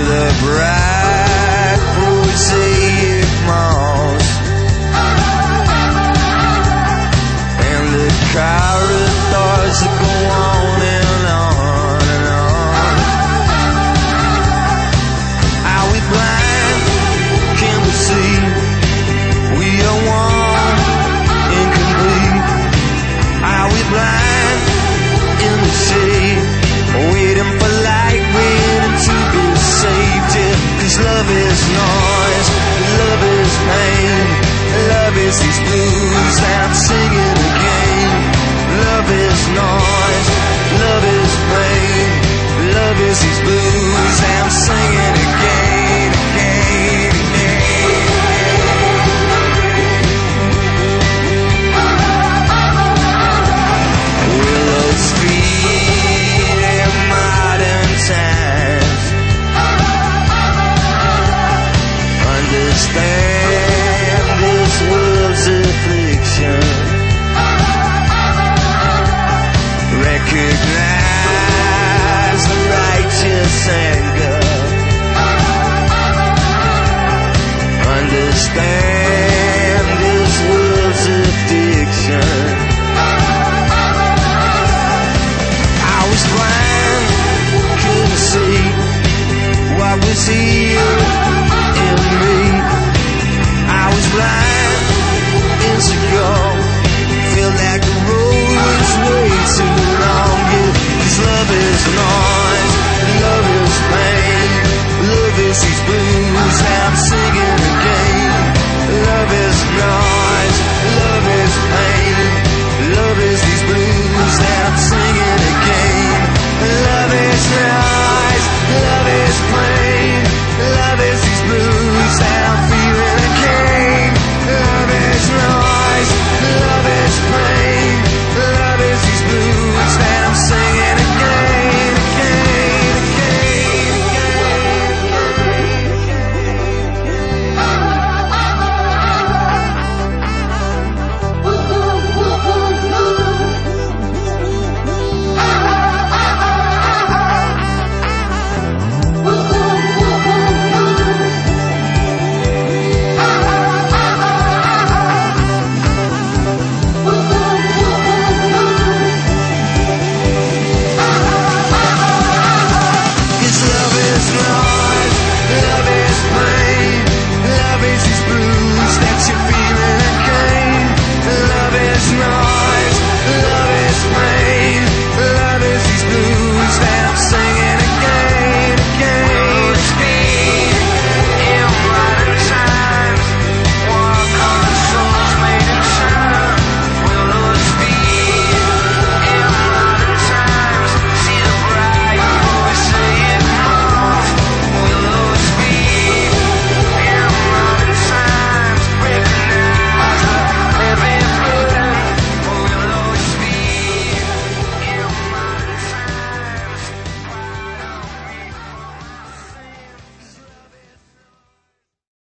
the bright prosaic malls and the corridors that go on and on and on. Are we blind? Can we see? We are one, incomplete. Are we blind in the shade, waiting for light, waiting to be saved? Yeah, 'cause love is noise, love is pain, love is these blues that I'm singing again. Love is noise, love is pain, love is these blues that I'm singing again, again, again. Willow Street in modern times. Understand this world's affliction. Recognize the righteous anger. Understand this world's addiction. I was blind, couldn't see what was here in me. I was blind, insecure, feel like the road was way too long. Yeah, 'cause love is not